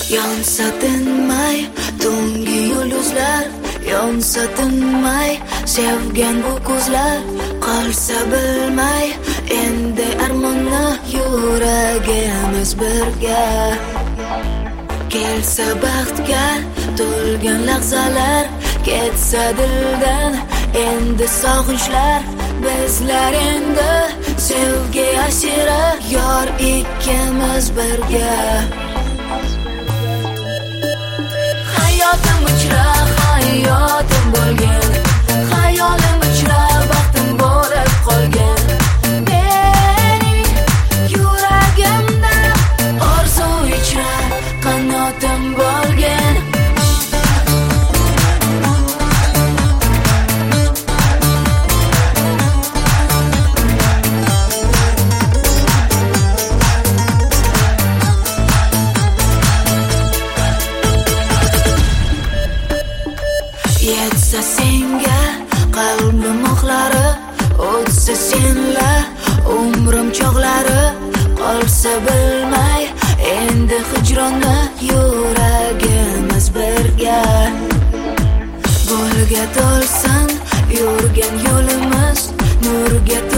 Yonsa tinmay tungi yulduzlar, yonsa tinmay sevgan bu ko'zlar, qolsa bilmay endi armonni yuragimiz birga. Kelsa baxtga to'lgan lahzalar, ketsa dildan endi sog'inchlar. Bizlar endi sevgi asiri, yor ikkimiz birga. Hayotim ichra hayotim bo'lgan, hayolim ichra baxtim bo'lib qolgan. Mening yuragimda orzu ichra qanotim bo'lgan. Yetsa senga qalbim oqlari, o'tsa senla umrim chog'lari, qolsa bilmay endi hijronni yuragimiz birga. Bo'lga to'lsin yurgan yo'limiz, nurga